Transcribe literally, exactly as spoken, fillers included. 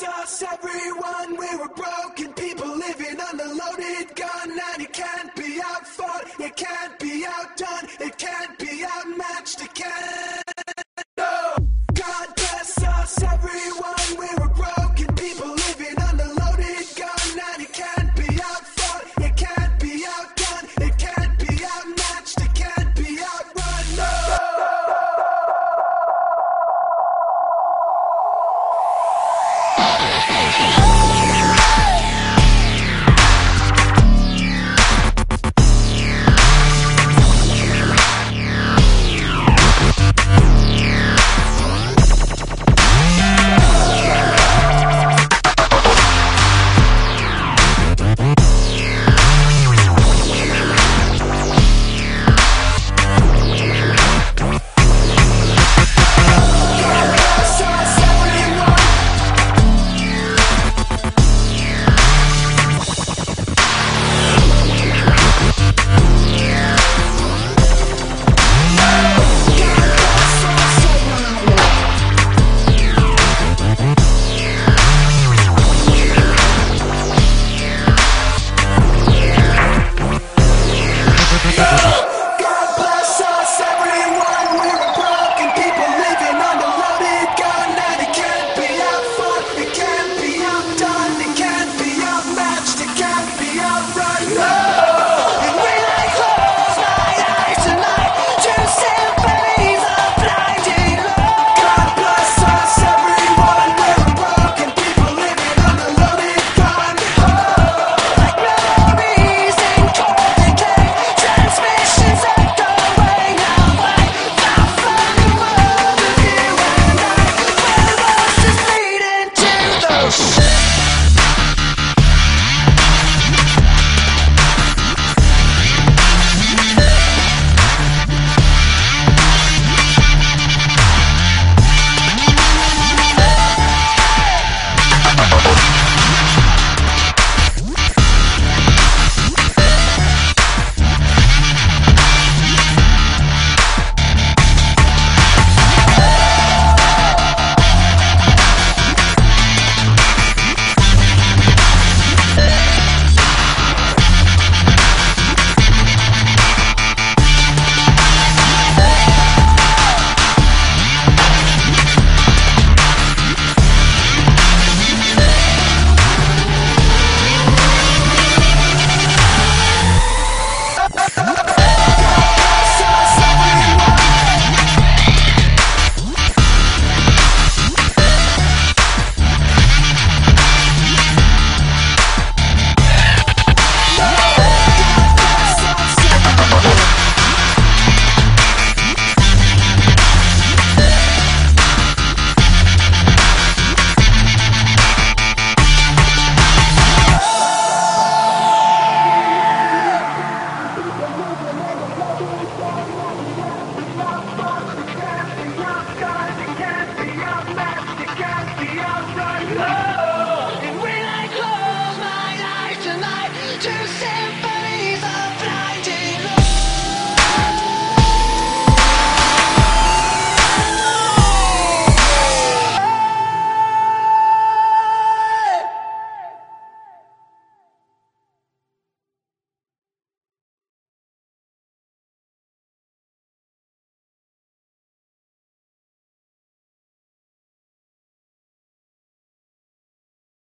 bless us, everyone. We were broken people living on a loaded gun, and it can't be outfought, it can't be outdone, it can't be outmatched, it can't. No. God bless us, everyone. We were broken people living on a loaded gun, and it can't be outfought, it can't be outdone, it can't be outmatched, it can't be outrun. No. Can't be outrun.